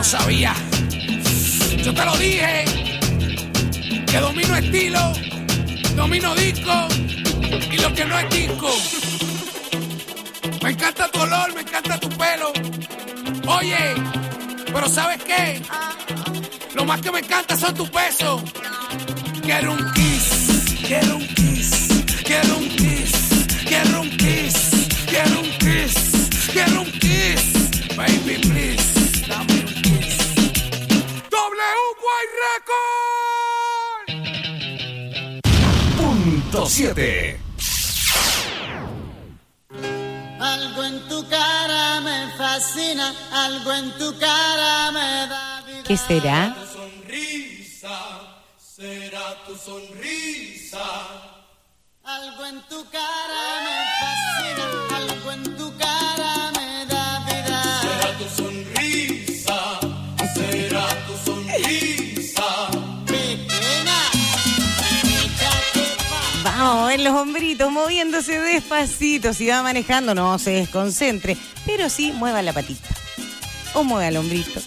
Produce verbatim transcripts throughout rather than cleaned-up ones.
sabía. Yo te lo dije, que domino estilo, domino disco y lo que no es disco. Me encanta tu olor, me encanta tu pelo. Oye, pero ¿sabes qué? Lo más que me encanta son tus besos. Quiero un kiss, quiero un kiss, quiero un kiss, quiero un kiss, quiero un kiss, quiero un kiss. Baby, please, dame un kiss. W White Record. Punto siete. Algo en tu cara me fascina, algo en tu cara me da vida. ¿Qué será? Tu sonrisa, será tu sonrisa. Algo en tu cara me fascina, algo en tu cara me da vida. Será tu sonrisa, será tu sonrisa. Pequeña, échate pa'. Vamos a ver los hombritos moviéndose despacito. Si va manejando, no se desconcentre, pero sí mueva la patita o mueva el hombrito.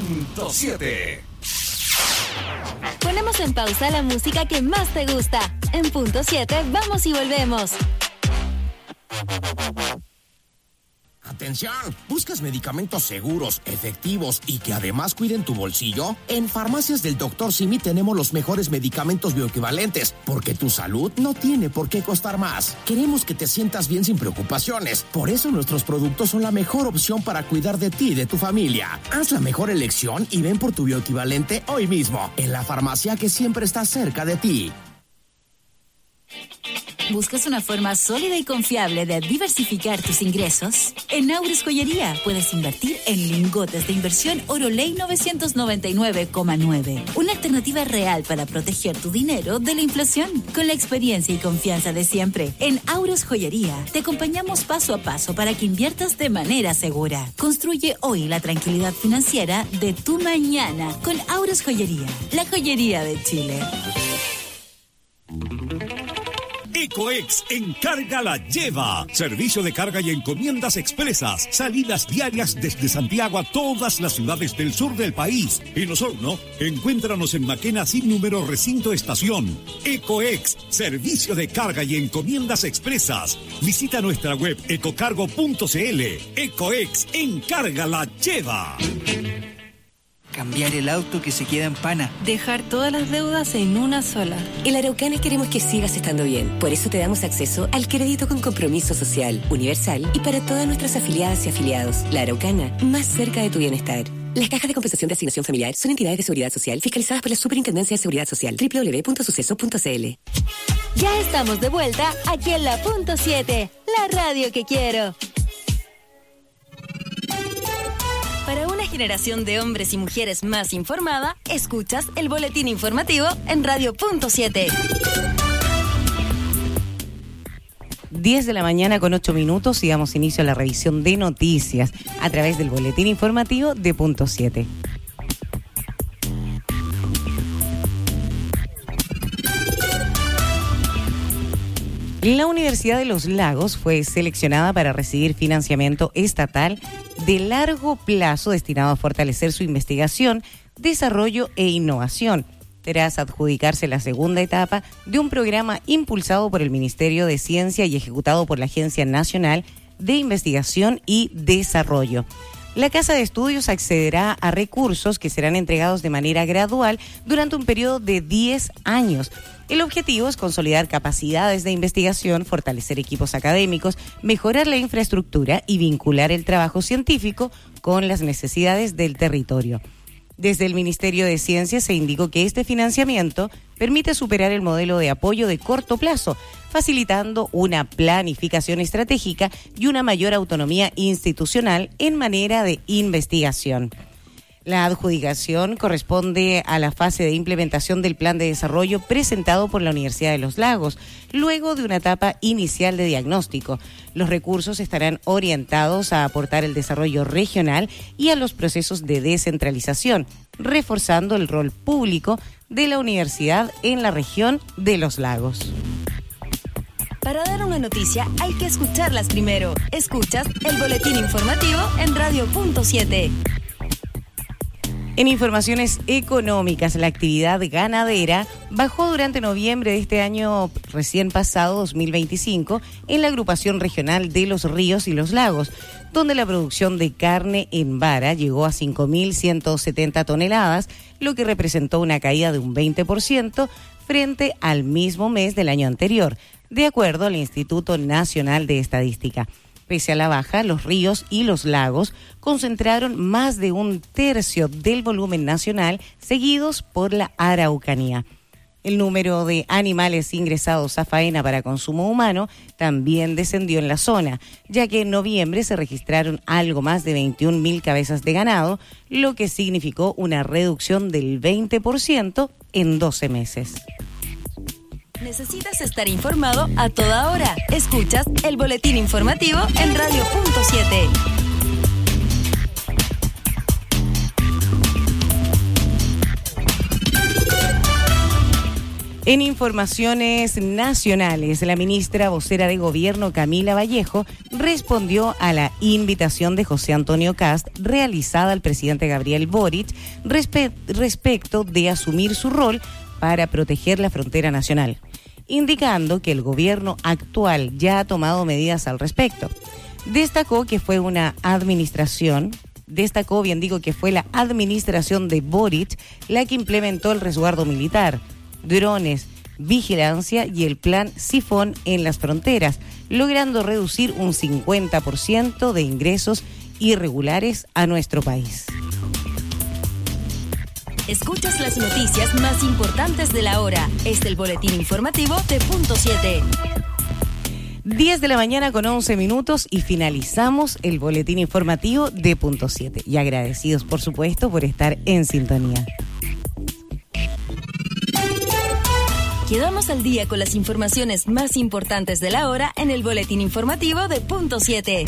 punto siete. Ponemos en pausa la música que más te gusta. En punto siete vamos y volvemos. Atención, ¿buscas medicamentos seguros, efectivos y que además cuiden tu bolsillo? En Farmacias del doctor Simi tenemos los mejores medicamentos bioequivalentes, porque tu salud no tiene por qué costar más. Queremos que te sientas bien sin preocupaciones, por eso nuestros productos son la mejor opción para cuidar de ti y de tu familia. Haz la mejor elección y ven por tu bioequivalente hoy mismo, en la farmacia que siempre está cerca de ti. ¿Buscas una forma sólida y confiable de diversificar tus ingresos? En Aures Joyería puedes invertir en lingotes de inversión Oroley novecientos noventa y nueve coma nueve. Una alternativa real para proteger tu dinero de la inflación. Con la experiencia y confianza de siempre, en Aures Joyería te acompañamos paso a paso para que inviertas de manera segura. Construye hoy la tranquilidad financiera de tu mañana con Aures Joyería, la joyería de Chile. Ecoex Encarga la Lleva. Servicio de carga y encomiendas expresas. Salidas diarias desde Santiago a todas las ciudades del sur del país. En Osorno, encuéntranos en Maquena sin número recinto estación. Ecoex, servicio de carga y encomiendas expresas. Visita nuestra web ecocargo punto cl. Ecoex Encarga la Lleva. Cambiar el auto que se queda en pana. Dejar todas las deudas en una sola. En La Araucana queremos que sigas estando bien. Por eso te damos acceso al crédito con compromiso social, universal y para todas nuestras afiliadas y afiliados. La Araucana, más cerca de tu bienestar. Las cajas de compensación de asignación familiar son entidades de seguridad social fiscalizadas por la Superintendencia de Seguridad Social. doble u doble u doble u punto suceso punto cl. Ya estamos de vuelta aquí en la punto siete, la radio que quiero. Para una generación de hombres y mujeres más informada, escuchas el boletín informativo en Radio Punto siete. diez de la mañana con ocho minutos y damos inicio a la revisión de noticias a través del boletín informativo de Punto siete. La Universidad de Los Lagos fue seleccionada para recibir financiamiento estatal de largo plazo destinado a fortalecer su investigación, desarrollo e innovación, tras adjudicarse la segunda etapa de un programa impulsado por el Ministerio de Ciencia y ejecutado por la Agencia Nacional de Investigación y Desarrollo. La Casa de Estudios accederá a recursos que serán entregados de manera gradual durante un periodo de diez años. El objetivo es consolidar capacidades de investigación, fortalecer equipos académicos, mejorar la infraestructura y vincular el trabajo científico con las necesidades del territorio. Desde el Ministerio de Ciencia se indicó que este financiamiento permite superar el modelo de apoyo de corto plazo, facilitando una planificación estratégica y una mayor autonomía institucional en manera de investigación. La adjudicación corresponde a la fase de implementación del plan de desarrollo presentado por la Universidad de Los Lagos, luego de una etapa inicial de diagnóstico. Los recursos estarán orientados a aportar el desarrollo regional y a los procesos de descentralización, reforzando el rol público de la universidad en la región de Los Lagos. Para dar una noticia hay que escucharlas primero. Escuchas el boletín informativo en Radio Punto siete. En informaciones económicas, la actividad ganadera bajó durante noviembre de este año recién pasado, dos mil veinticinco, en la agrupación regional de los ríos y los lagos, donde la producción de carne en vara llegó a cinco mil ciento setenta toneladas, lo que representó una caída de un veinte por ciento frente al mismo mes del año anterior, de acuerdo al Instituto Nacional de Estadística. Pese a la baja, los ríos y los lagos concentraron más de un tercio del volumen nacional, seguidos por la Araucanía. El número de animales ingresados a faena para consumo humano también descendió en la zona, ya que en noviembre se registraron algo más de veintiún mil cabezas de ganado, lo que significó una reducción del veinte por ciento en doce meses. Necesitas estar informado a toda hora. Escuchas el boletín informativo en Radio Punto siete. En informaciones nacionales, la ministra vocera de Gobierno, Camila Vallejo, respondió a la invitación de José Antonio Kast realizada al presidente Gabriel Boric respe- respecto de asumir su rol para proteger la frontera nacional, indicando que el gobierno actual ya ha tomado medidas al respecto. Destacó que fue una administración, destacó, bien digo, que fue la administración de Boric la que implementó el resguardo militar, drones, vigilancia y el plan Sifón en las fronteras, logrando reducir un cincuenta por ciento de ingresos irregulares a nuestro país. Escuchas las noticias más importantes de la hora. Este es el boletín informativo de Punto siete. diez de la mañana con once minutos y finalizamos el boletín informativo de Punto siete. Y agradecidos, por supuesto, por estar en sintonía. Quedamos al día con las informaciones más importantes de la hora en el boletín informativo de Punto siete.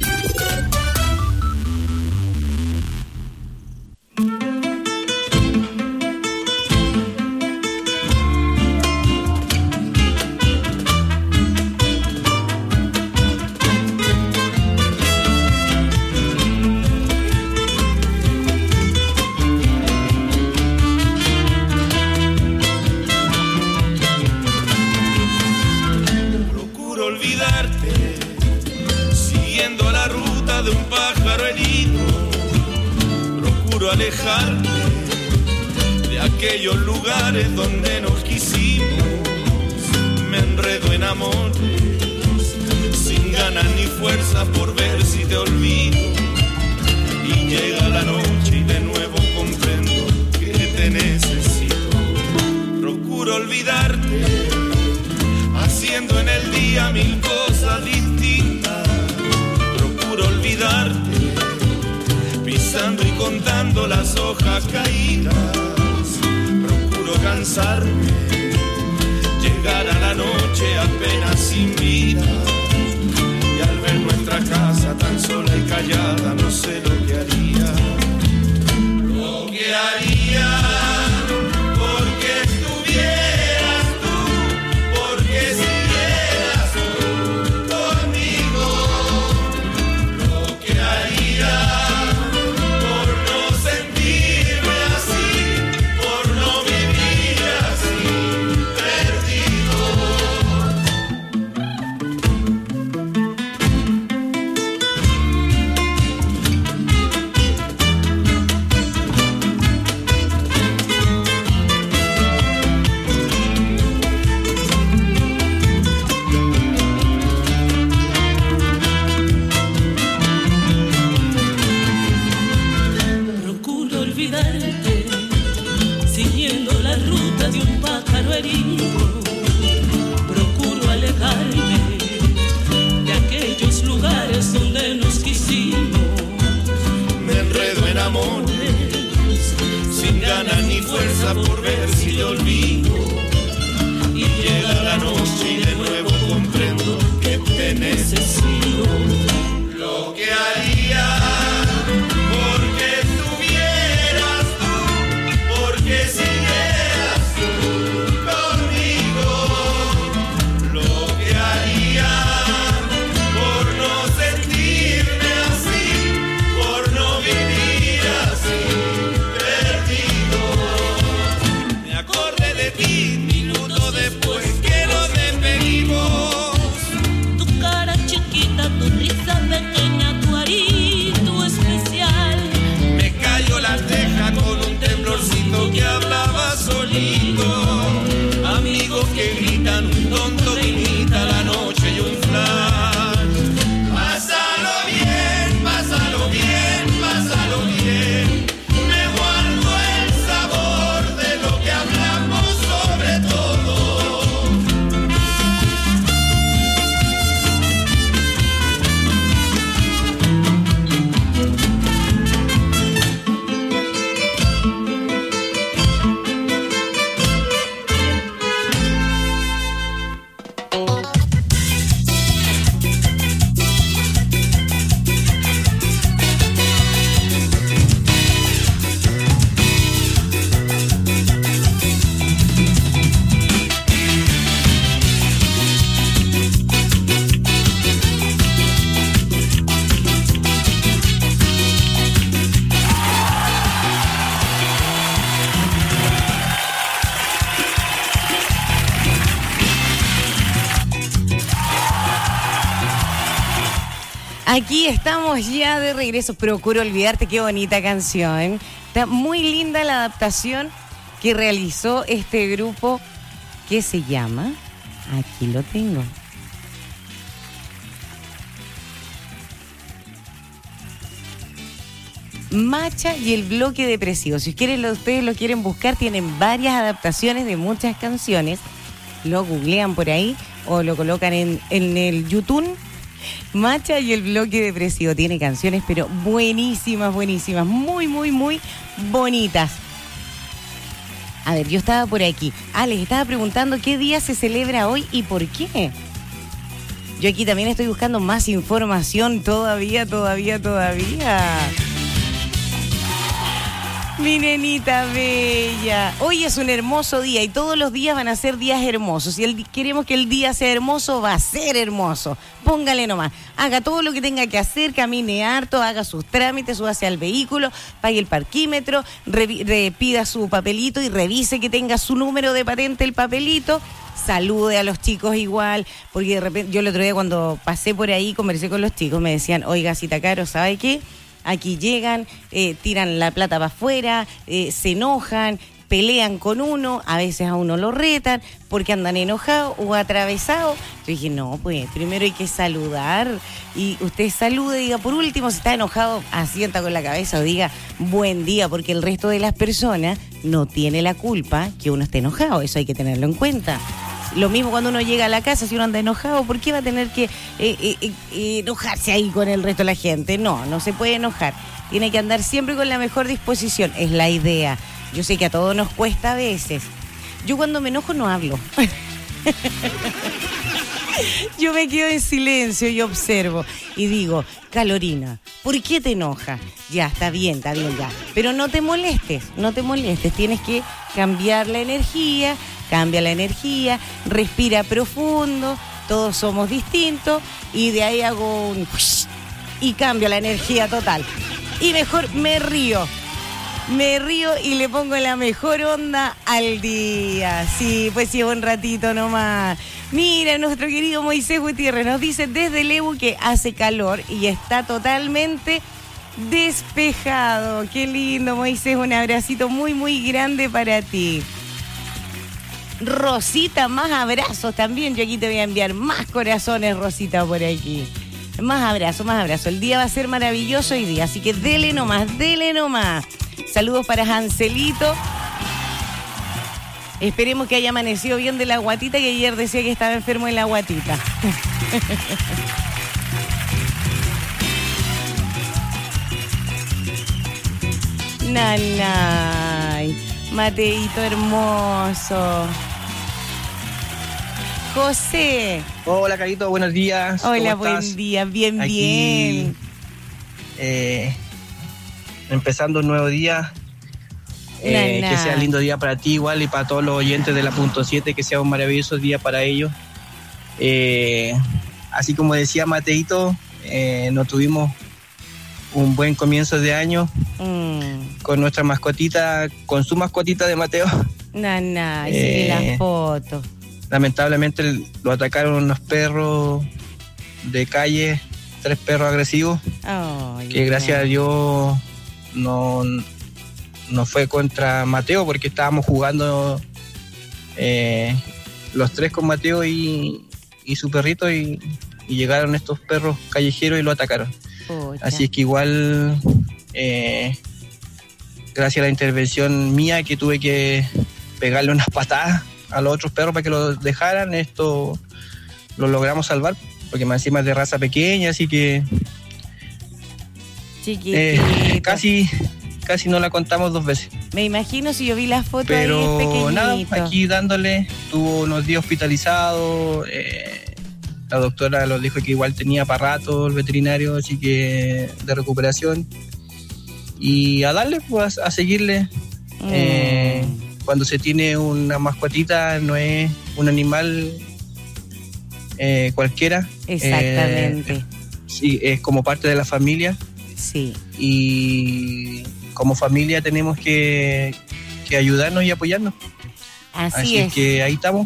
Alejarme de aquellos lugares donde nos quisimos, me enredo en amores sin ganas ni fuerza por ver si te olvido, y llega la noche y de nuevo comprendo que te necesito. Procuro olvidarte haciendo en el día mil cosas distintas, procuro olvidarte pisando y contando las hojas caídas, procuro cansarme, llegar a la noche apenas sin vida, y al ver nuestra casa tan sola y callada no sé lo que haría, lo que haría, porque estuvieras tú, porque siguieras tú conmigo, lo que haría. Por ver si te olvido, y llega la noche y de nuevo comprendo que te necesito, lo que haría porque estuvieras tú, porque siguieras tú conmigo, lo que haría por no sentirme así, por no vivir así, perdido. Minuto después que lo Aquí estamos ya de regreso. Procuro olvidarte, qué bonita canción. Está muy linda la adaptación que realizó este grupo que se llama... Aquí lo tengo. Macha y el bloque depresivo. Si quieren, ustedes lo quieren buscar, tienen varias adaptaciones de muchas canciones. Lo googlean por ahí o lo colocan en, en el YouTube. Macha y el bloque depresivo tiene canciones, pero buenísimas, buenísimas, muy, muy, muy bonitas. A ver, yo estaba por aquí. Ah, les estaba preguntando qué día se celebra hoy y por qué. Yo aquí también estoy buscando más información todavía, todavía, todavía. Mi nenita bella. Hoy es un hermoso día y todos los días van a ser días hermosos. Si el, queremos que el día sea hermoso, va a ser hermoso. Póngale nomás. Haga todo lo que tenga que hacer, camine harto, haga sus trámites, súbase al vehículo, pague el parquímetro, revi- re, pida su papelito y revise que tenga su número de patente el papelito. Salude a los chicos igual, porque de repente, yo el otro día cuando pasé por ahí, conversé con los chicos, me decían, oiga, Cita Caro, ¿sabe qué? Aquí llegan, eh, tiran la plata para afuera, eh, se enojan, pelean con uno, a veces a uno lo retan porque andan enojados o atravesados. Yo dije, no, pues primero hay que saludar y usted salude, diga, por último, si está enojado, asienta con la cabeza o diga buen día, porque el resto de las personas no tiene la culpa que uno esté enojado, eso hay que tenerlo en cuenta. Lo mismo cuando uno llega a la casa, si uno anda enojado, ¿por qué va a tener que eh, eh, eh, enojarse ahí con el resto de la gente? No, no se puede enojar. Tiene que andar siempre con la mejor disposición, es la idea. Yo sé que a todos nos cuesta a veces. Yo cuando me enojo no hablo. Yo me quedo en silencio y observo y digo, Carolina, ¿por qué te enojas? Ya, está bien, está bien, ya. Pero no te molestes, no te molestes. Tienes que cambiar la energía, cambia la energía, respira profundo, todos somos distintos y de ahí hago un... y cambio la energía total. Y mejor me río. Me río y le pongo la mejor onda al día. Sí, pues llevo un ratito nomás. Mira, nuestro querido Moisés Gutiérrez nos dice desde Lebu que hace calor y está totalmente despejado. Qué lindo, Moisés. Un abracito muy, muy grande para ti. Rosita, más abrazos también. Yo aquí te voy a enviar más corazones, Rosita, por aquí. Más abrazos, más abrazos. El día va a ser maravilloso hoy día, así que dele nomás, dele nomás. Saludos para Hanselito. Esperemos que haya amanecido bien de la guatita, que ayer decía que estaba enfermo en la guatita. Nanay, Mateito hermoso. José. Hola, Carito, buenos días. Hola, buen día, bien, Aquí, bien. Eh, empezando un nuevo día. Eh, que sea lindo día para ti igual y para todos los oyentes de la punto siete, que sea un maravilloso día para ellos. Eh, así como decía Mateito, eh, no tuvimos un buen comienzo de año mm. con nuestra mascotita, con su mascotita de Mateo. Nana, eh, sí, la foto. Lamentablemente lo atacaron unos perros de calle, tres perros agresivos, oh, que yeah. gracias a Dios no, no fue contra Mateo, porque estábamos jugando eh, los tres con Mateo y, y su perrito y, y llegaron estos perros callejeros y lo atacaron. Pucha. Así es que igual eh, gracias a la intervención mía, que tuve que pegarle unas patadas a los otros perros para que lo dejaran, esto lo logramos salvar, porque más encima es de raza pequeña, así que eh, casi casi no la contamos dos veces. Me imagino, si yo vi la foto. Pero ahí, es pequeñito. Nada, aquí dándole, tuvo unos días hospitalizado, eh, la doctora lo dijo que igual tenía para rato el veterinario, así que de recuperación, y a darle, pues a seguirle. mm. eh, Cuando se tiene una mascotita, no es un animal eh, cualquiera. Exactamente. Eh, sí, es como parte de la familia. Sí. Y como familia tenemos que, que ayudarnos y apoyarnos. Así, Así es. es que ahí estamos.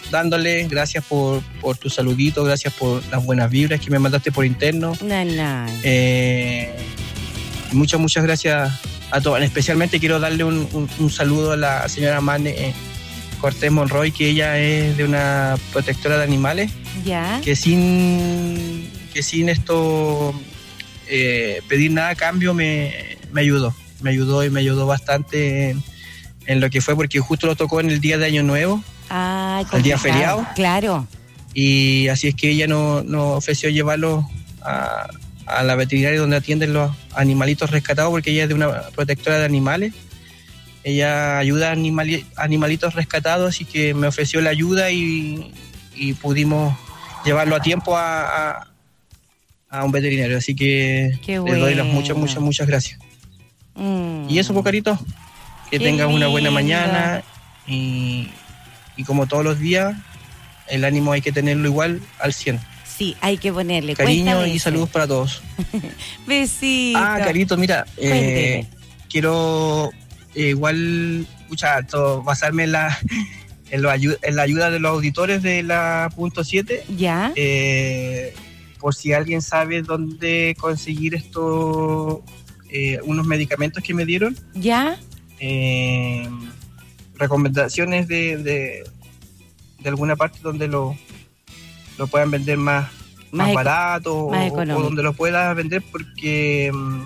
dándole. Gracias por, por tu saludito, gracias por las buenas vibras que me mandaste por interno. No, no. Eh, muchas, muchas gracias a todos. Especialmente quiero darle un, un, un saludo a la señora Mane eh, Cortés Monroy, que ella es de una protectora de animales. Ya. Que sin, que sin esto eh, pedir nada a cambio me, me ayudó. Me ayudó y me ayudó bastante en, en lo que fue, porque justo lo tocó en el día de Año Nuevo. Ah, el día feriado. Claro. Y así es que ella nos no ofreció llevarlo a, a la veterinaria donde atienden los animalitos rescatados, porque ella es de una protectora de animales. Ella ayuda a animali, animalitos rescatados, así que me ofreció la ayuda y, y pudimos llevarlo a tiempo a, a, a un veterinario. Así que Qué les bueno. doy las muchas, muchas, muchas gracias. Mm. Y eso, Pocarito, que Qué tengas una buena lindo. mañana y, y como todos los días, el ánimo hay que tenerlo igual al cien. Sí, hay que ponerle. Cariño Cuesta y veces. saludos para todos. Besitos. Ah, Carito, mira, eh, quiero eh, igual, escucha, todo, basarme en la, en, lo ayu- en la ayuda de los auditores de la punto siete. Ya. Eh, por si alguien sabe dónde conseguir esto, eh, unos medicamentos que me dieron. Ya. Eh, recomendaciones de, de, de alguna parte donde lo, lo puedan vender más, Más más eco- barato más o, económico. o donde lo puedas vender, porque mm,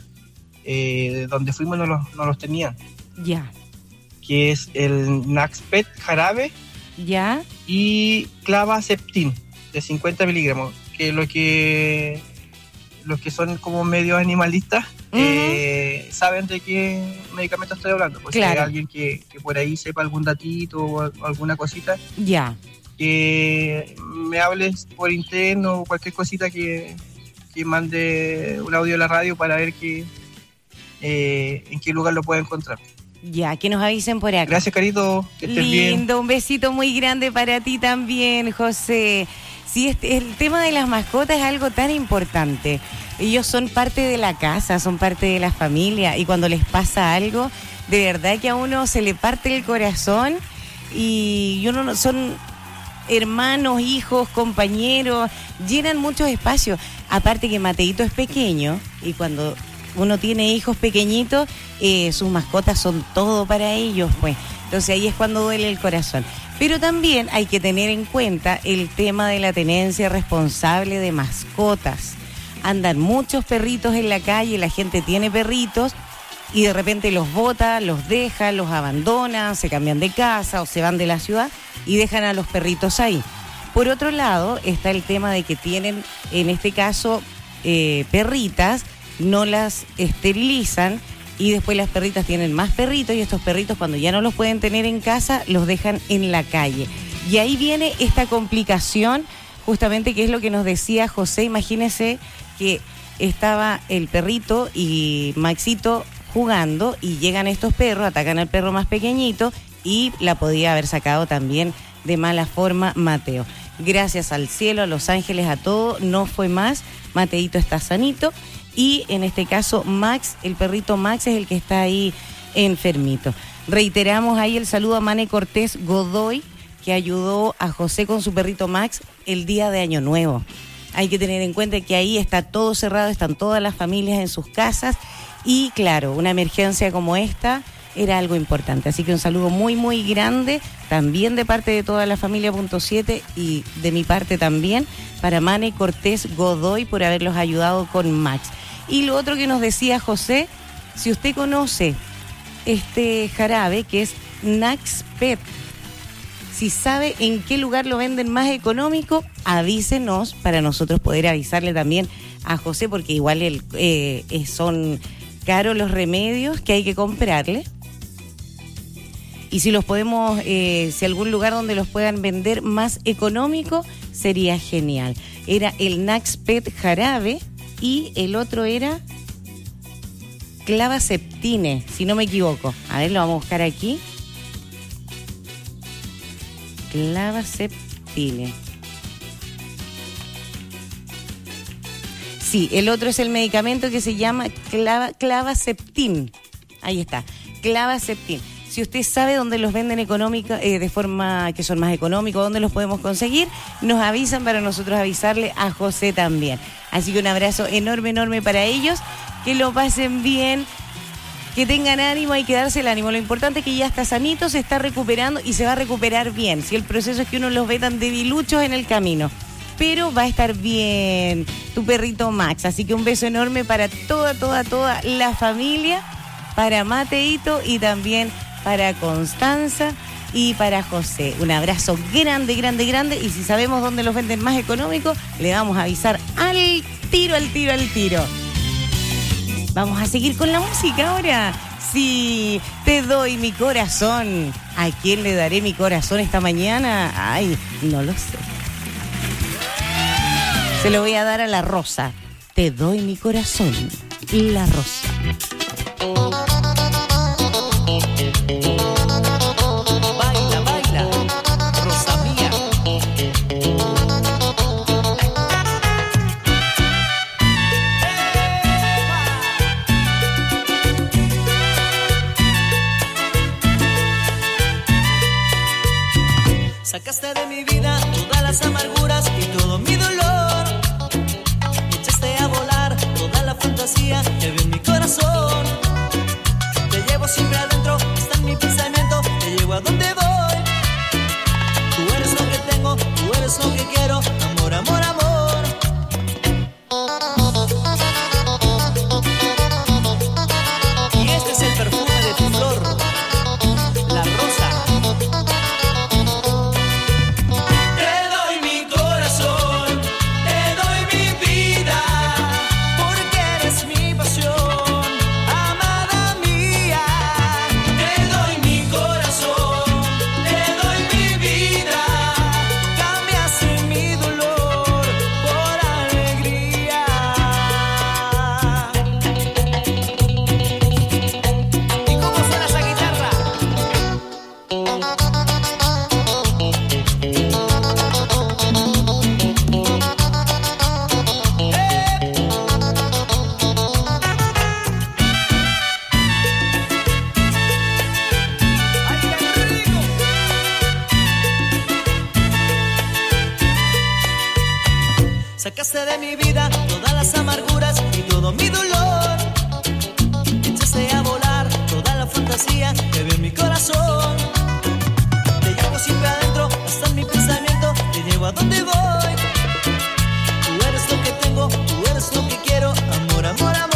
eh, donde fuimos no los, no los tenían, Ya. que es el Naxpet jarabe Ya. y Clavazeptin de cincuenta miligramos, que lo que los que son como medio animalistas Ujú. eh, saben de qué medicamento estoy hablando. Pues Claro. si hay alguien que, que por ahí sepa algún datito o al- alguna cosita, Ya. que me hables por interno o cualquier cosita que, que mande un audio a la radio para ver que, eh, en qué lugar lo pueda encontrar. Ya, que nos avisen por acá. Gracias, Carito, que estés bien. Lindo, un besito muy grande para ti también, José. Sí, este, el tema de las mascotas es algo tan importante. Ellos son parte de la casa, son parte de la familia, y cuando les pasa algo, de verdad que a uno se le parte el corazón, y uno no, son hermanos, hijos, compañeros, llenan muchos espacios. Aparte que Mateito es pequeño, y cuando uno tiene hijos pequeñitos, eh, sus mascotas son todo para ellos, pues. Entonces ahí es cuando duele el corazón. Pero también hay que tener en cuenta el tema de la tenencia responsable de mascotas. Andan muchos perritos en la calle, la gente tiene perritos y de repente los bota, los deja, los abandona, se cambian de casa o se van de la ciudad y dejan a los perritos ahí. Por otro lado está el tema de que tienen, en este caso, eh, perritas, no las esterilizan y después las perritas tienen más perritos, y estos perritos, cuando ya no los pueden tener en casa, los dejan en la calle. Y ahí viene esta complicación, justamente, que es lo que nos decía José. Imagínese que estaba el perrito y Maxito jugando y llegan estos perros, atacan al perro más pequeñito y la podía haber sacado también de mala forma Mateo. Gracias al cielo, a los ángeles, a todo, no fue más. Mateito está sanito. Y en este caso Max, el perrito Max, es el que está ahí enfermito. Reiteramos ahí el saludo a Mane Cortés Godoy, que ayudó a José con su perrito Max el día de Año Nuevo. Hay que tener en cuenta que ahí está todo cerrado, están todas las familias en sus casas, y claro, una emergencia como esta era algo importante. Así que un saludo muy, muy grande, también de parte de toda la familia punto siete y de mi parte también, para Mane Cortés Godoy por haberlos ayudado con Max. Y lo otro que nos decía José, si usted conoce este jarabe que es Naxpet, si sabe en qué lugar lo venden más económico, avísenos para nosotros poder avisarle también a José, porque igual el, eh, eh, son caros los remedios que hay que comprarle. Y si los podemos, eh, si algún lugar donde los puedan vender más económico, sería genial. Era el Naxpet jarabe y el otro era Clavazeptine, si no me equivoco. A ver, lo vamos a buscar aquí. Clavazeptine. Sí, el otro es el medicamento que se llama clava, Clavazeptin. Ahí está, Clavazeptin. Si usted sabe dónde los venden económica, eh, de forma que son más económicos, dónde los podemos conseguir, nos avisan para nosotros avisarle a José también. Así que un abrazo enorme, enorme para ellos. Que lo pasen bien, que tengan ánimo, hay que darse el ánimo. Lo importante es que ya está sanito, se está recuperando y se va a recuperar bien. Si el proceso es que uno los ve tan debiluchos en el camino. Pero va a estar bien tu perrito Max. Así que un beso enorme para toda, toda, toda la familia, para Mateito y también para Constanza y para José. Un abrazo grande, grande, grande. Y si sabemos dónde los venden más económicos, le vamos a avisar al tiro, al tiro, al tiro. Vamos a seguir con la música ahora. Si te doy mi corazón, ¿a quién le daré mi corazón esta mañana? Ay, no lo sé. Se lo voy a dar a la Rosa. Te doy mi corazón, la Rosa. Baila, baila, Rosa mía. Sacaste de mi vida todas las amarguras y todo mi dolor. Me echaste a volar toda la fantasía que había en mi corazón. Te llevo siempre adentro, está en mi pensamiento, te llevo a donde voy. Tú eres lo que tengo, tú eres lo que quiero, amor, amor, amor. Y este es el perfume de tu flor, la rosa. Sacaste de mi vida todas las amarguras y todo mi dolor. Echaste a volar toda la fantasía que había en mi corazón. Te llevo siempre adentro, hasta en mi pensamiento, te llevo a donde voy. Tú eres lo que tengo, tú eres lo que quiero, amor, amor, amor.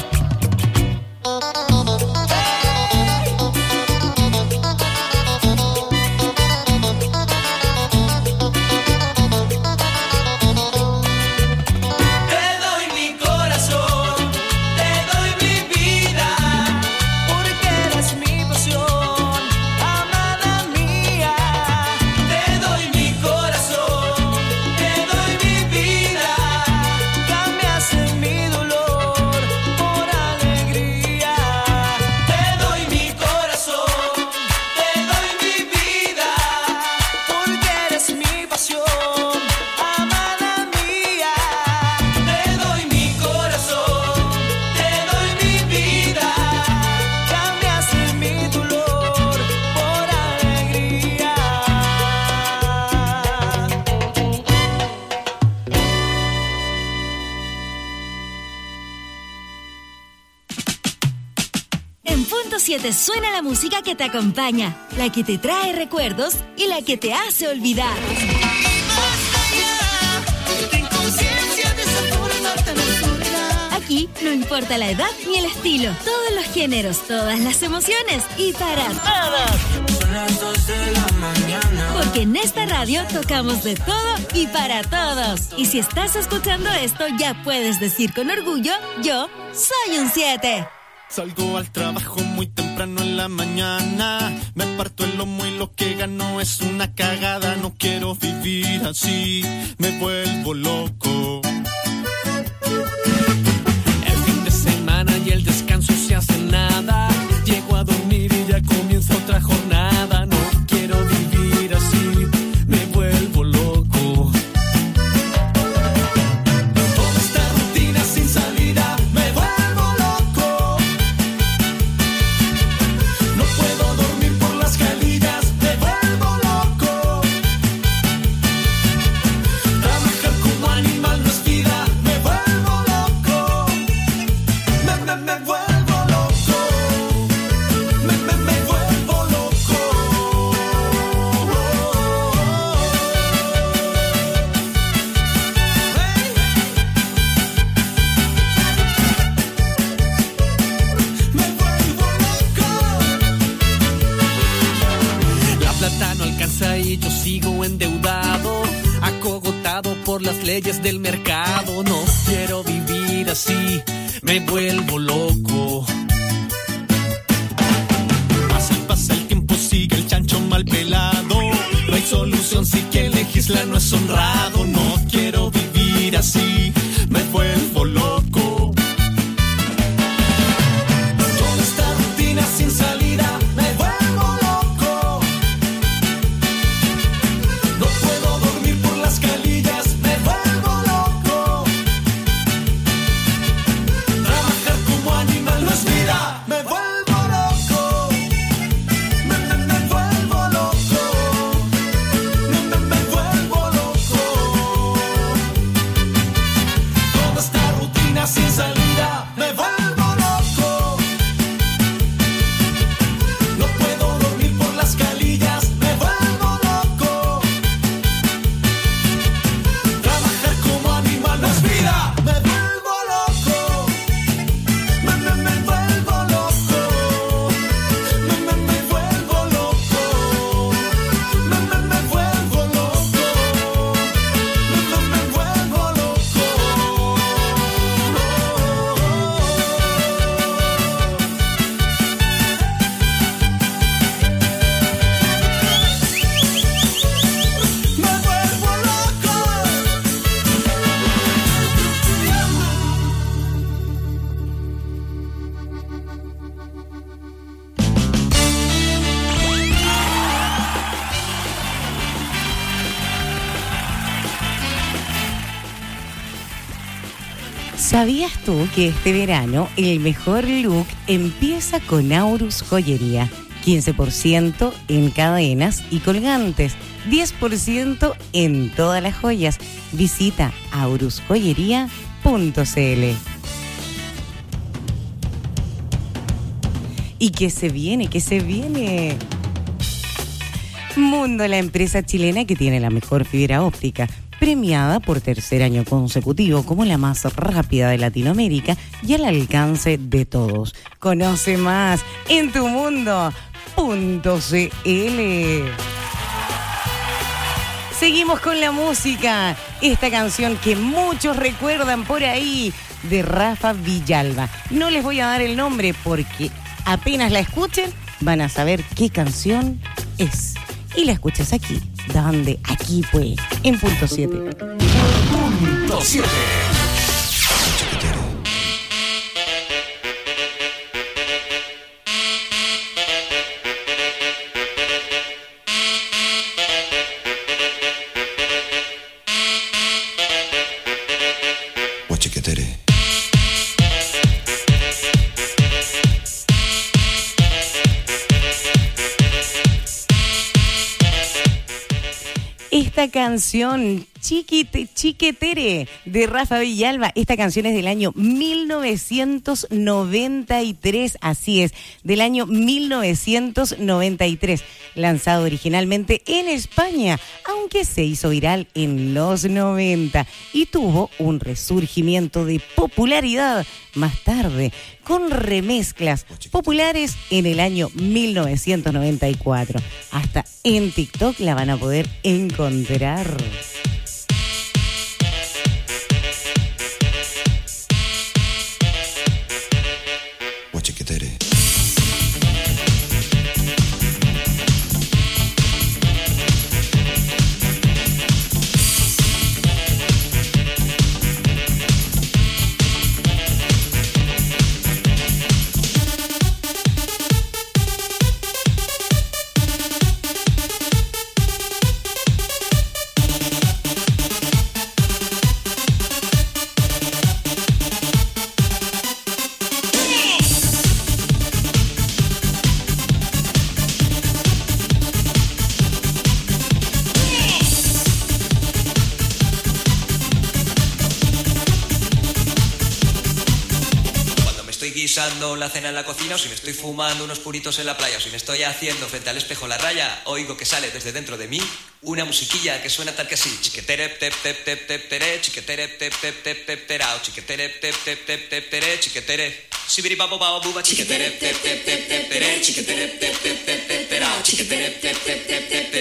siete suena la música que te acompaña, la que te trae recuerdos y la que te hace olvidar. Aquí no importa la edad ni el estilo, todos los géneros, todas las emociones y para todos. Porque en esta radio tocamos de todo y para todos. Y si estás escuchando esto, ya puedes decir con orgullo, yo soy un siete. Salgo al trabajo muy temprano en la mañana, me parto el lomo y lo que gano es una cagada. No quiero vivir así, me vuelvo loco. El fin de semana y el descanso se hace nada. Llego a dormir y ya comienza otra jornada. No quiero vivir así, me vuelvo loco. Toda esta rutina sin salida me vuelvo loco. No puedo dormir. plata no alcanza y yo sigo endeudado, acogotado por las leyes del mercado. No quiero vivir así, me vuelvo loco. Pasa y pasa el tiempo, sigue el chancho mal pelado. No hay solución si quien legisla no es honrado. No quiero vivir así, me vuelvo loco. Toda esta rutina sin salida, me vuelvo loco. No puedo dormir por las calillas, me vuelvo loco. Trabajar como animal no es vida, me vuelvo loco. Me, me, me vuelvo loco. Me, me, me vuelvo loco. Toda esta rutina sin salida, me vuelvo loco. No puedo dormir por las calillas, me vuelvo loco. Trabajar como animal no es vida, me vuelvo loco. Me, me, me vuelvo loco. Me, me, me vuelvo loco. Me, me, me vuelvo loco. Me, me, me vuelvo loco. Me vuelvo loco. ¿Sabías tú que este verano el mejor look empieza con Aurus Joyería? quince por ciento en cadenas y colgantes, diez por ciento en todas las joyas. Visita aurus joyería punto c l. ¿Y qué se viene? ¿Qué se viene? Mundo, la empresa chilena que tiene la mejor fibra óptica, premiada por tercer año consecutivo como la más rápida de Latinoamérica y al alcance de todos. Conoce más en tu mundo punto c l. Seguimos con la música. Esta canción que muchos recuerdan por ahí, de Rafa Villalba. No les voy a dar el nombre porque apenas la escuchen van a saber qué canción es. Y la escuchas aquí. ¿Dónde? Aquí pues, en punto siete. Punto siete. Esta canción, Chiquite, Chiquetere, de Rafa Villalba. Esta canción es del año mil novecientos noventa y tres, así es, del año mil novecientos noventa y tres. Lanzado originalmente en España, aunque se hizo viral en los noventa y tuvo un resurgimiento de popularidad más tarde, con remezclas populares en el año mil novecientos noventa y cuatro. Hasta en TikTok la van a poder encontrar. La cena en la cocina, o si me estoy fumando unos puritos en la playa, o si me estoy haciendo frente al espejo la raya, oigo que sale desde dentro de mí una musiquilla que suena tal que así: chiquetere tep tep tep tep tere, chiquetere tep tep tep tep terao, chiquetere tep tep tep tep tere, chiquetere sibiri babo babo buba, chiquetere tep tep tep tep tere, chiquetere tep tep tep tep terao, chiquetere tep tep tep tep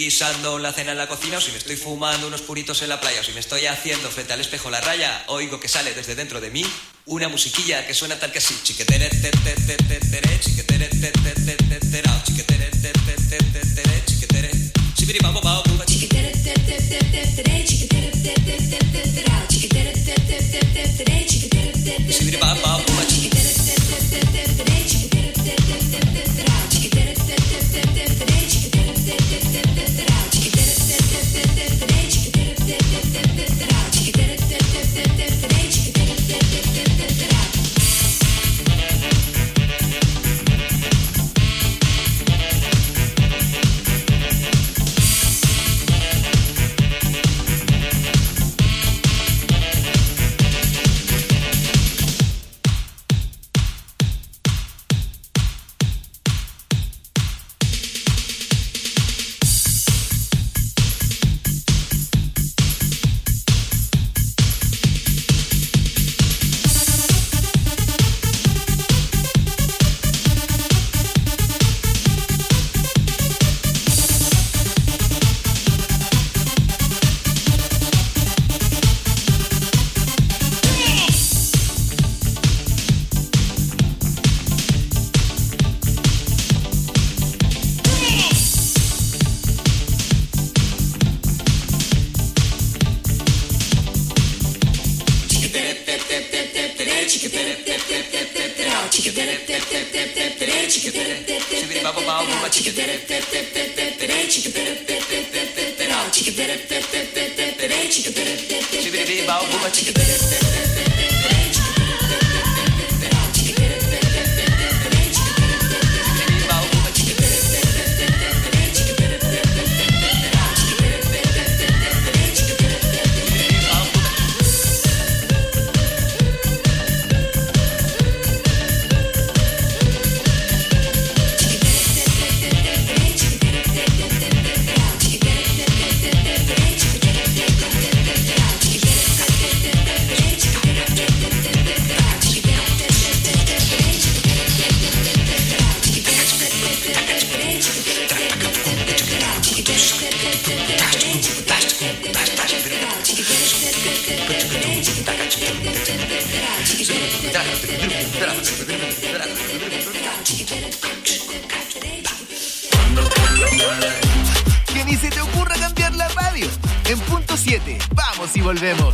guisando la cena en la cocina, o si me estoy fumando unos puritos en la playa, o si me estoy haciendo frente al espejo la raya, oigo que sale desde dentro de mí una musiquilla que suena tal que así. Chiquetere, te, te, te, te, tere, chiquetere, te, te, te, te, terao, chiquetere, te, te, te, te, tere, chiquetere, chibiri, babo, babo, buba, chiquetere, te, te, te, te, tere, chiquetere, te, te, te, te, terao, chiquetere, te, te, te, te, tere, chiquetere, te, te, chibiri, babo, babo, buba, chiquetere, te, te, te, te, tere, chiquetere, te, te, te, te, terao, chiquetere, te, te, te, te, tere, chiquetere, te, te, te, te, terao, chiquetere, te, te, te, te, tere, chiquetere, te, te, te, te, terao, chiquetere, te, te, te, te, tere, chiquetere, te, te, te, te, terao. Que ni se te ocurra cambiar la radio. En punto siete, vamos y volvemos.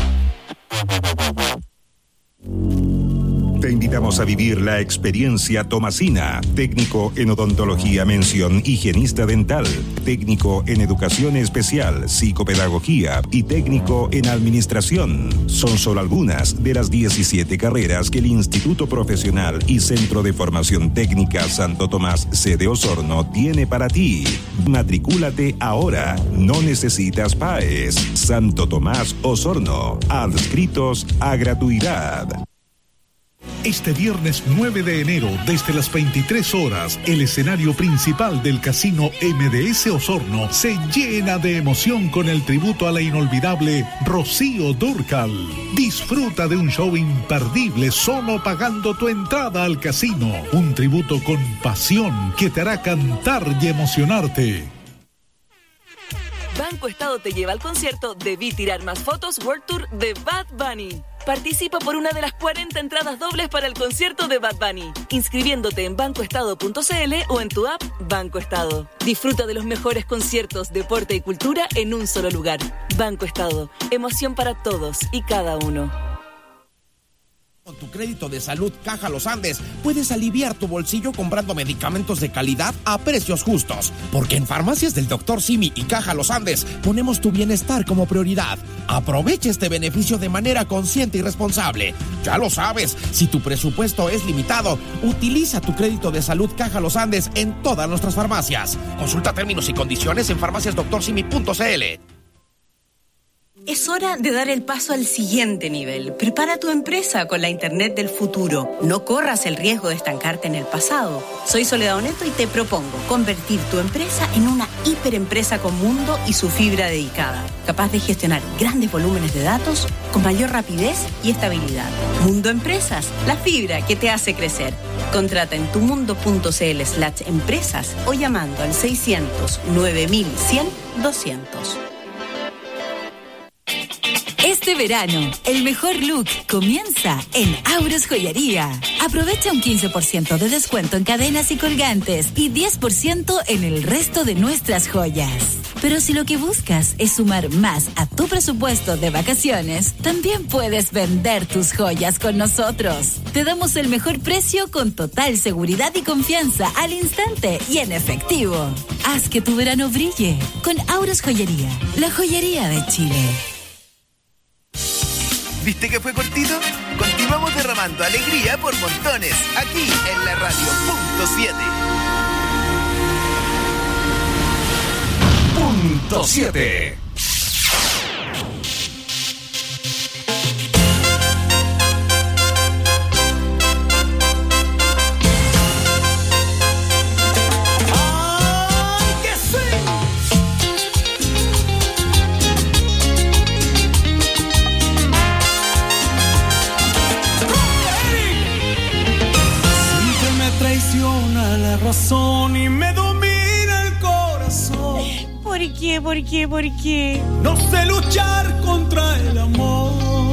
Te invitamos a vivir la experiencia Tomasina, técnico en odontología mención higienista dental, técnico en educación especial, psicopedagogía y técnico en administración. Son solo algunas de las diecisiete carreras que el Instituto Profesional y Centro de Formación Técnica Santo Tomás sede Osorno tiene para ti. Matricúlate ahora, no necesitas P A E S. Santo Tomás Osorno, adscritos a gratuidad. Este viernes nueve de enero, desde las veintitrés horas, el escenario principal del Casino M D S Osorno se llena de emoción con el tributo a la inolvidable Rocío Dúrcal. Disfruta de un show imperdible solo pagando tu entrada al casino. Un tributo con pasión que te hará cantar y emocionarte. Banco Estado te lleva al concierto Debí Tirar Más Fotos World Tour de Bad Bunny. Participa por una de las cuarenta entradas dobles para el concierto de Bad Bunny, inscribiéndote en banco estado punto c l o en tu app Banco Estado. Disfruta de los mejores conciertos, deporte y cultura en un solo lugar. Banco Estado, emoción para todos y cada uno. Con tu crédito de salud Caja Los Andes puedes aliviar tu bolsillo comprando medicamentos de calidad a precios justos. Porque en Farmacias del doctor Simi y Caja Los Andes ponemos tu bienestar como prioridad. Aprovecha este beneficio de manera consciente y responsable. Ya lo sabes, si tu presupuesto es limitado, utiliza tu crédito de salud Caja Los Andes en todas nuestras farmacias. Consulta términos y condiciones en farmacias doctor simi punto c l. Es hora de dar el paso al siguiente nivel. Prepara tu empresa con la Internet del futuro. No corras el riesgo de estancarte en el pasado. Soy Soledad Oneto y te propongo convertir tu empresa en una hiperempresa con mundo y su fibra dedicada, capaz de gestionar grandes volúmenes de datos con mayor rapidez y estabilidad. Mundo Empresas, la fibra que te hace crecer. Contrata en tumundo.cl slash empresas o llamando al seiscientos nueve mil cien doscientos. Este verano, el mejor look comienza en Auros Joyería. Aprovecha un quince por ciento de descuento en cadenas y colgantes y diez por ciento en el resto de nuestras joyas. Pero si lo que buscas es sumar más a tu presupuesto de vacaciones, también puedes vender tus joyas con nosotros. Te damos el mejor precio con total seguridad y confianza al instante y en efectivo. Haz que tu verano brille con Auros Joyería, la joyería de Chile. ¿Viste que fue cortito? Continuamos derramando alegría por montones, aquí en la radio punto siete. Punto siete. La razón y me domina el corazón. ¿Por qué? ¿Por qué? ¿Por qué? No sé luchar contra el amor.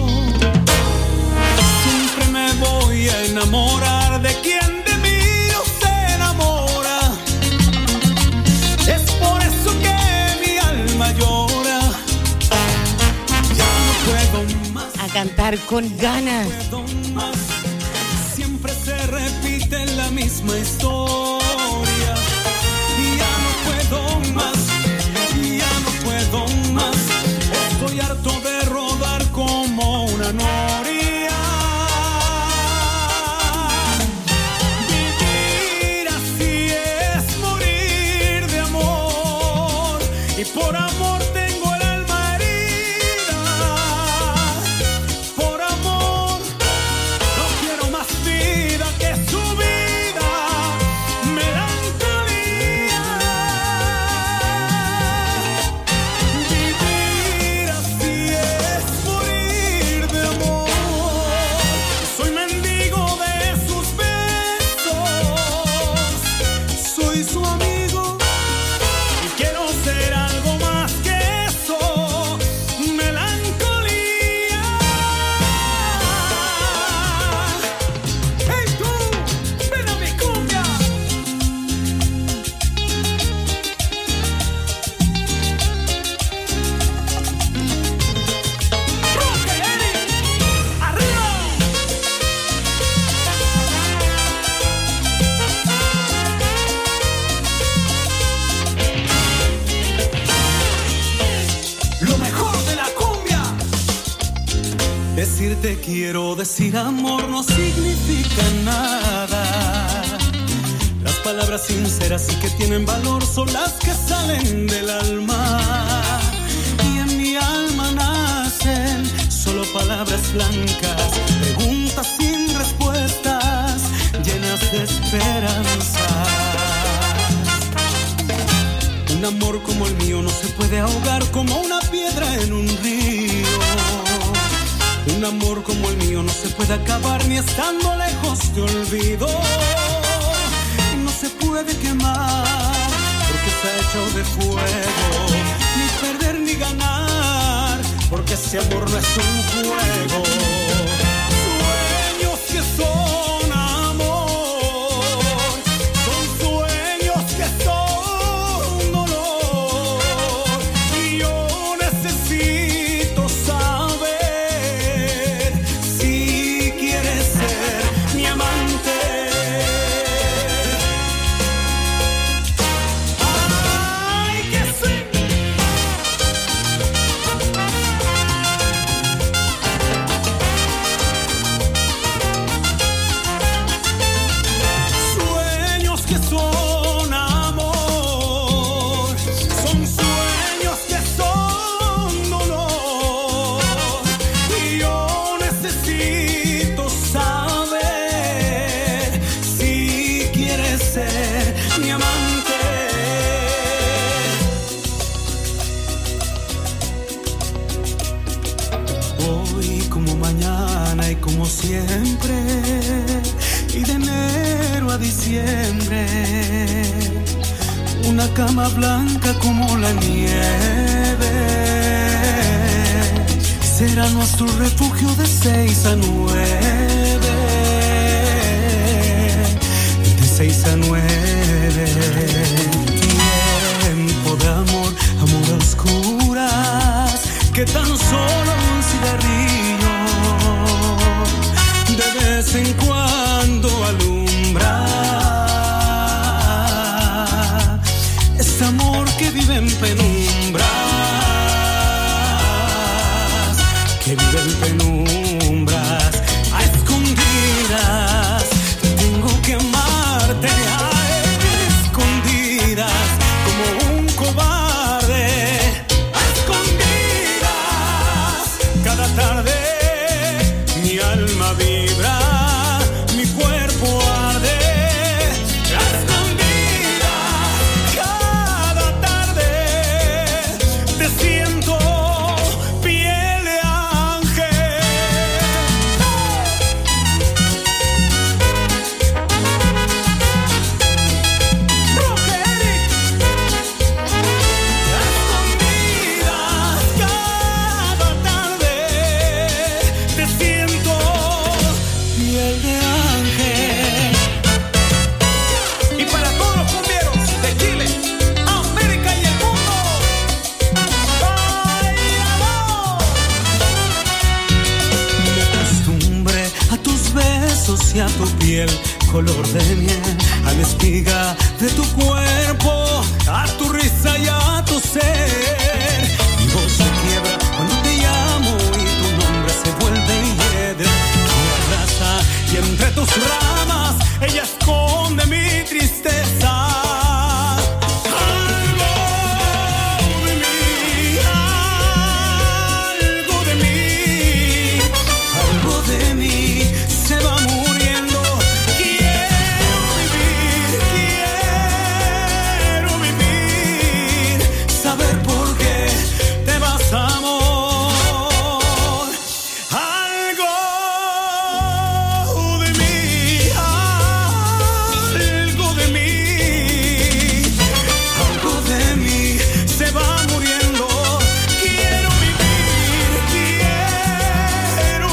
Siempre me voy a enamorar de quien de mí no se enamora. Es por eso que mi alma llora. Ya no puedo más. A cantar con ganas. No puedo más. Siempre se repite la misma historia. Y ya no puedo más, y ya no puedo más. Estoy harto de rodar como una noria. Vivir así es morir de amor. Y por amor tengo el alma herida. Por amor no quiero más vida que su vida, melancolía. Vivir así es morir de amor. Soy mendigo de sus besos, soy su amigo y quiero ser algo más que eso, melancolía. ¡Hey tú! ¡Ven a mi cumbia! ¡Rogelio! ¡Arriba! Lo mejor de la cumbia. Decirte quiero, decir amor no significa nada. Las palabras sinceras y que tienen valor son las que salen del alma. Y en mi alma nacen solo palabras blancas, preguntas sin respuestas, llenas de esperanza. Un amor como el mío no se puede ahogar como una piedra en un río. Un amor como el mío no se puede acabar ni estando lejos te olvido. No se puede quemar porque está hecho de fuego. Ni perder ni ganar porque ese amor no es un juego. Sueños que son amor, son sueños que son dolor. Y yo necesito saber si quieres ser mi amante. Ay, que sí. como siempre, y de enero a diciembre, una cama blanca como la nieve, será nuestro refugio de seis a nueve, de seis a nueve, tiempo de amor, amor a oscuras, que tan solo un cigarrillo de vez en cuando alumbra. Es amor que vive en penumbras, que vive en penumbras, a escondidas. Tengo que amarte a escondidas, como un cobarde, a escondidas. Cada tarde mi alma vibra, mi cuerpo arde, a escondidas. Cada tarde te siento piel de ángel. Rockeric. A escondidas. Cada tarde te siento piel de ángel. Y para todos los cumbieros de Chile, América y el mundo, ¡bailalo! Me acostumbré a tus besos y a tu piel color de miel, a la espiga de tu cuerpo, a tu risa y a tu ser. Mi voz se quiebra cuando te llamo y tu nombre se vuelve hiedra. Me abraza y entre tus ramas ella esconde mi tristeza. Algo de mí, algo de mí, algo de mí se va muriendo. Quiero vivir, quiero vivir, saber por qué te vas, amor. Algo de mí, algo de mí, algo de mí se va muriendo. Quiero vivir, quiero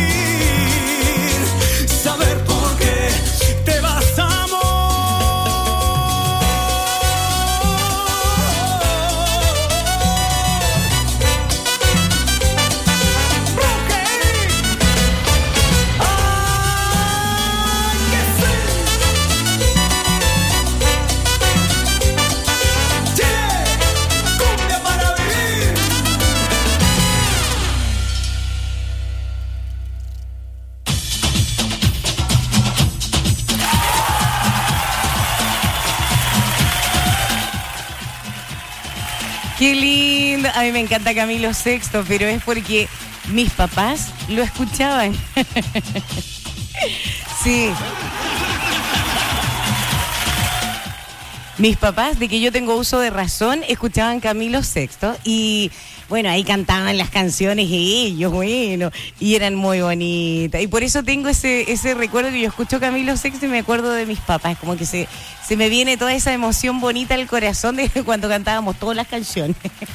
vivir, saber por qué te vas, amor. Rockeric. Ay, que sí. Yeah. Cumbia para vivir. Qué lindo. A mí me encanta Camilo Sexto, pero es porque mis papás lo escuchaban. Sí. Mis papás, de que yo tengo uso de razón, escuchaban Camilo Sexto y bueno, ahí cantaban las canciones ellos, bueno, y eran muy bonitas. Y por eso tengo ese ese recuerdo que yo escucho Camilo Sexto y me acuerdo de mis papás, como que se, se me viene toda esa emoción bonita al corazón de cuando cantábamos todas las canciones.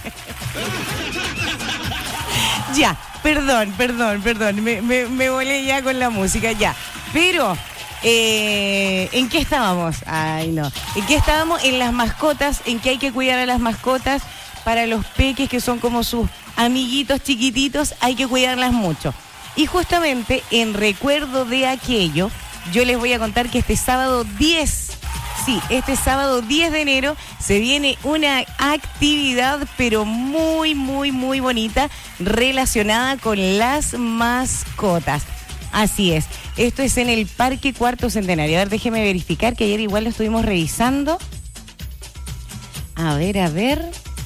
Ya, perdón, perdón, perdón, me, me, me volé ya con la música, ya. Pero... Eh, ¿en qué estábamos? Ay, no. ¿En qué estábamos? En las mascotas, en que hay que cuidar a las mascotas. Para los peques que son como sus amiguitos chiquititos, hay que cuidarlas mucho. Y justamente en recuerdo de aquello, yo les voy a contar que este sábado diez, sí, este sábado diez de enero se viene una actividad, pero muy, muy, muy bonita, relacionada con las mascotas. Así es. Esto es en el Parque Cuarto Centenario. A ver, déjeme verificar que ayer igual lo estuvimos revisando. A ver, a ver.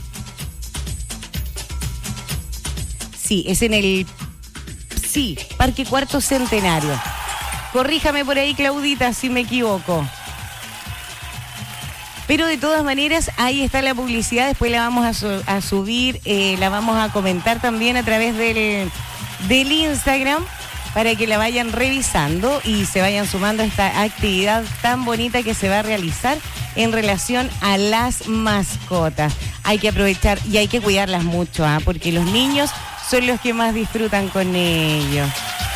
Sí, es en el... Sí, Parque Cuarto Centenario. Corríjame por ahí, Claudita, si me equivoco. Pero de todas maneras, ahí está la publicidad. Después la vamos a, su- a subir, eh, la vamos a comentar también a través del, del Instagram. para que la vayan revisando y se vayan sumando a esta actividad tan bonita que se va a realizar en relación a las mascotas. Hay que aprovechar y hay que cuidarlas mucho, ¿eh? Porque los niños son los que más disfrutan con ellos.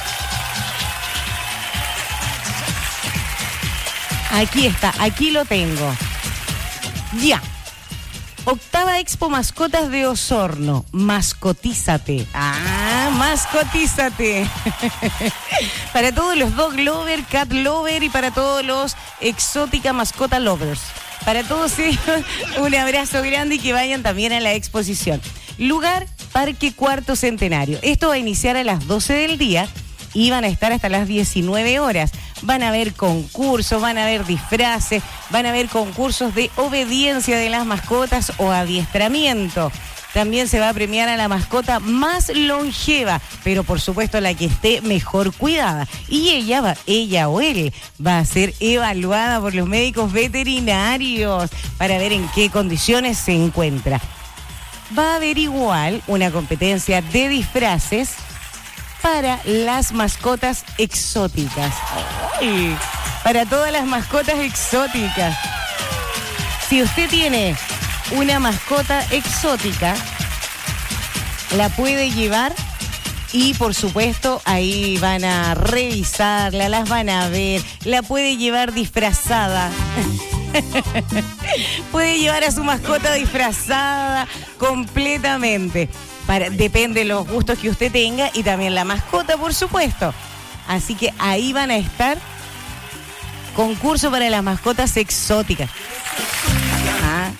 Aquí está, aquí lo tengo. Ya. Octava Expo Mascotas de Osorno. Mascotízate. Ah, mascotízate. Para todos los dog lover, cat lover y para todos los exótica mascota lovers. Para todos ellos, un abrazo grande y que vayan también a la exposición. Lugar, Parque Cuarto Centenario. Esto va a iniciar a las doce del día y van a estar hasta las diecinueve horas. Van a haber concursos, van a haber disfraces, van a haber concursos de obediencia de las mascotas o adiestramiento. También se va a premiar a la mascota más longeva, pero por supuesto la que esté mejor cuidada. Y ella, va, ella o él va a ser evaluada por los médicos veterinarios para ver en qué condiciones se encuentra. Va a haber igual una competencia de disfraces para las mascotas exóticas. ¡Ay! Para todas las mascotas exóticas. Si usted tiene una mascota exótica, la puede llevar y por supuesto ahí van a revisarla, las van a ver, la puede llevar disfrazada. Puede llevar a su mascota disfrazada completamente. Para, depende de los gustos que usted tenga y también la mascota, por supuesto. Así que ahí van a estar concurso para las mascotas exóticas. Ah.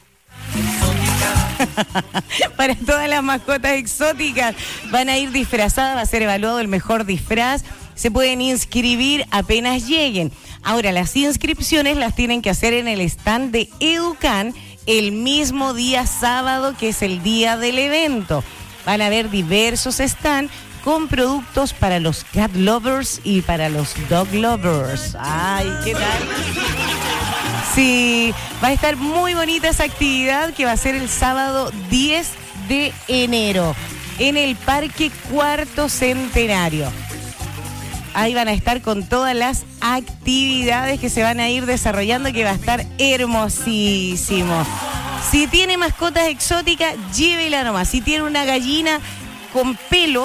Para todas las mascotas exóticas van a ir disfrazadas, va a ser evaluado el mejor disfraz. Se pueden inscribir apenas lleguen. Ahora, las inscripciones las tienen que hacer en el stand de Educan el mismo día sábado, que es el día del evento. Van a haber diversos stands con productos para los cat lovers y para los dog lovers. Ay, ¿qué tal? Sí, va a estar muy bonita esa actividad que va a ser el sábado diez de enero en el Parque Cuarto Centenario. Ahí van a estar con todas las actividades que se van a ir desarrollando, que va a estar hermosísimo. Si tiene mascotas exóticas, llévela nomás. Si tiene una gallina con pelo...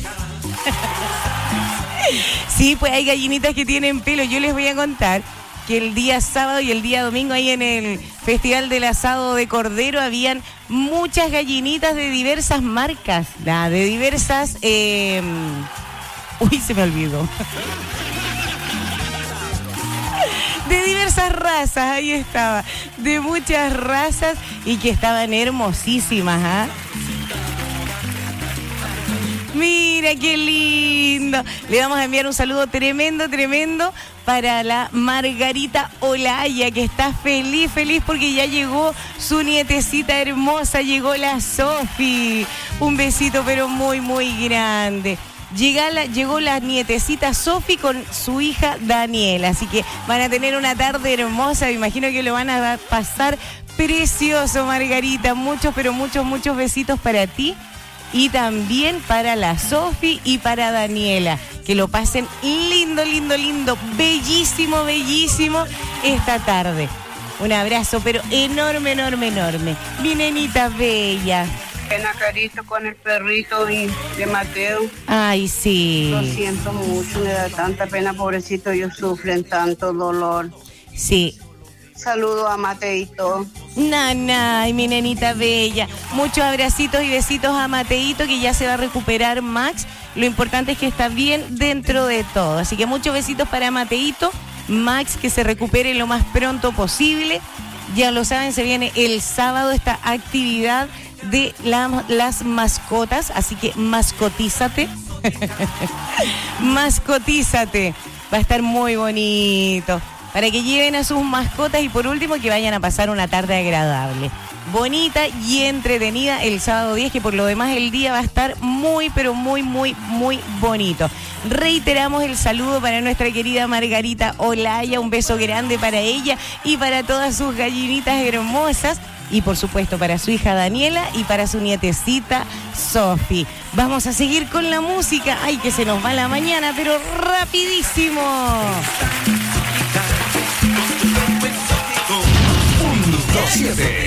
Sí, pues hay gallinitas que tienen pelo. Yo les voy a contar que el día sábado y el día domingo ahí en el Festival del Asado de Cordero habían muchas gallinitas de diversas marcas, de diversas... Eh... Uy, se me olvidó. De diversas razas, ahí estaba. De muchas razas y que estaban hermosísimas, ¿ah? ¿eh? Mira, qué lindo. Le vamos a enviar un saludo tremendo, tremendo para la Margarita Olaya, que está feliz, feliz porque ya llegó su nietecita hermosa, llegó la Sofi. Un besito, pero muy, muy grande. Llega la, llegó la nietecita Sofi con su hija Daniela, así que van a tener una tarde hermosa, me imagino que lo van a pasar precioso, Margarita. Muchos, pero muchos, muchos besitos para ti y también para la Sofi y para Daniela. Que lo pasen lindo, lindo, lindo, bellísimo, bellísimo esta tarde. Un abrazo, pero enorme, enorme, enorme. Mi nenita bella. Pena, Carito, con el perrito y de Mateo. Ay, sí. Lo siento mucho, me da tanta pena, pobrecito, ellos sufren tanto dolor. Sí. Saludo a Mateito. Nana, y mi nenita bella. Muchos abracitos y besitos a Mateito, que ya se va a recuperar Max. Lo importante es que está bien dentro de todo. Así que muchos besitos para Mateito. Max, que se recupere lo más pronto posible. Ya lo saben, se viene el sábado esta actividad de la, las mascotas, así que mascotízate. Mascotízate. Va a estar muy bonito para que lleven a sus mascotas y por último que vayan a pasar una tarde agradable, bonita y entretenida el sábado diez, que por lo demás el día va a estar muy, pero muy, muy, muy bonito. Reiteramos el saludo para nuestra querida Margarita Olaya, un beso grande para ella y para todas sus gallinitas hermosas. y por supuesto para su hija Daniela y para su nietecita Sofi. Vamos a seguir con la música. Ay, que se nos va la mañana, pero rapidísimo. Punto siete.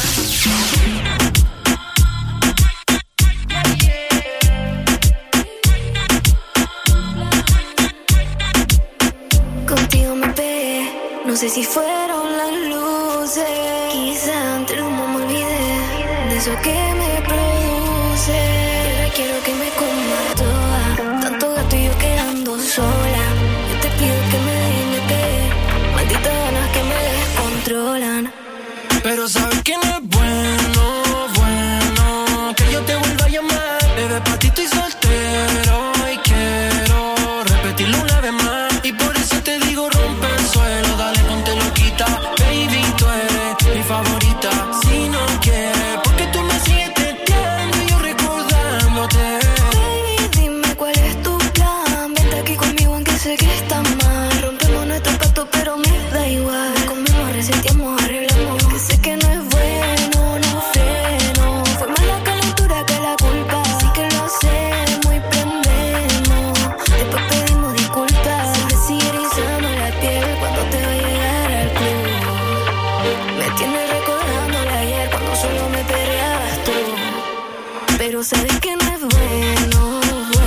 Contigo me pegué, no sé si fueron las luces. Quizá entre el humo me olvidé de eso que me produce. Ahora quiero que me coma toda, tanto gato y yo quedando sola. Yo te pido que me dejen de pedir, malditas ganas que me descontrolan. Pero sabes que no es bueno, bueno, que yo te vuelva a llamar. Bebé, pa' ti estoy soltero y quiero repetirlo una vez más. Y por eso te digo, rompe el suelo, dale, ponte loquita. Baby, tú eres mi favorita. Si no quieres, porque tú me sigues testeando y yo recordándote. Baby, dime cuál es tu plan. Vente aquí conmigo aunque sé que está mal. Rompemos nuestro pacto pero me da igual. Comemos, reseteamos, arreglamos. Que sé que no es bueno, no freno. Fue más la calentura que la culpa. Sí que lo sé, muy prendemos. Después pedimos disculpas. Me sigue erizando la piel cuando te va a llegar al club. Me tienes recordando el ayer cuando solo me peleabas tú. Pero sabes que no es bueno,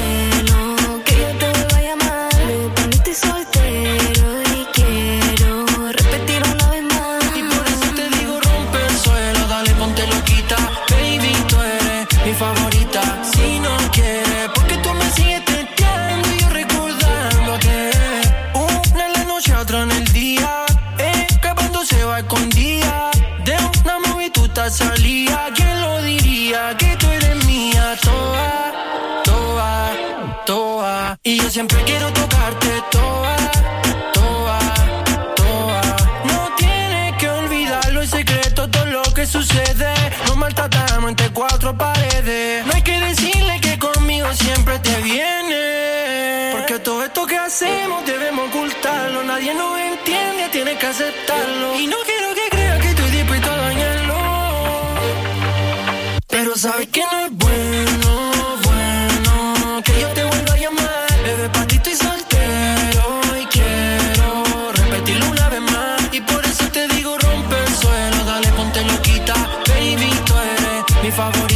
bueno, que yo te vuelva a llamar. Luego para mí estoy soltero y quiero repetir una vez más. Y por eso te digo, rompe el suelo, dale, ponte loquita. Baby, tú eres mi favorita. Si no quieres, porque tú me sigues testeando y yo recordándote. Una en la noche, otra en el día, escapando se va escondida. De una movie tú te salía. ¿Quién lo diría? Que tú eres mía, toda, toda, toda. Y yo siempre quiero tocarte toda, toda, toda. No tienes que olvidarlo, el secreto, todo lo que sucede. Nos maltratamos entre cuatro paredes. No hay que decirle que conmigo siempre te viene. Porque todo esto que hacemos debemos ocultarlo. Nadie nos entiende, tienes que aceptarlo. Y no quiero que creas que estoy dispuesto a dañarlo. Pero sabes que no es bueno, bueno, que yo te vuelva a llamar. Bebé, pa' ti estoy soltero y quiero repetirlo una vez más. Y por eso te digo, rompe el suelo, dale, ponte loquita. Baby, tú eres mi favorita.